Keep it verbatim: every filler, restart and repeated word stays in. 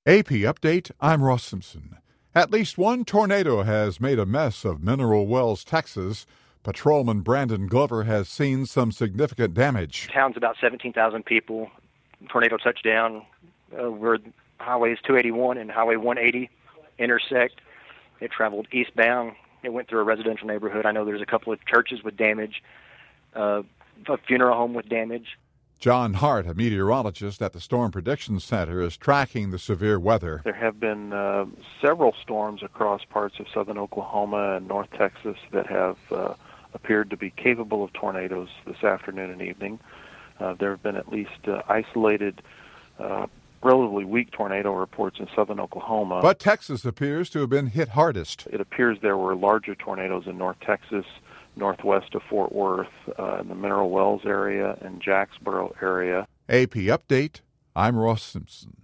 A P Update, I'm Ross Simpson. At least one tornado has made a mess of Mineral Wells, Texas. Patrolman Brandon Glover has seen some significant damage. Town's about seventeen thousand people. Tornado touchdown uh, where highways two eighty-one and Highway one eighty intersect. It traveled eastbound. It went through a residential neighborhood. I know there's a couple of churches with damage, uh, a funeral home with damage. John Hart, a meteorologist at the Storm Prediction Center, is tracking the severe weather. There have been uh, several storms across parts of southern Oklahoma and north Texas that have uh, appeared to be capable of tornadoes this afternoon and evening. Uh, there have been at least uh, isolated, uh, relatively weak tornado reports in southern Oklahoma. But Texas appears to have been hit hardest. It appears there were larger tornadoes in north Texas, northwest of Fort Worth, uh, in the Mineral Wells area and Jacksboro area. A P Update, I'm Ross Simpson.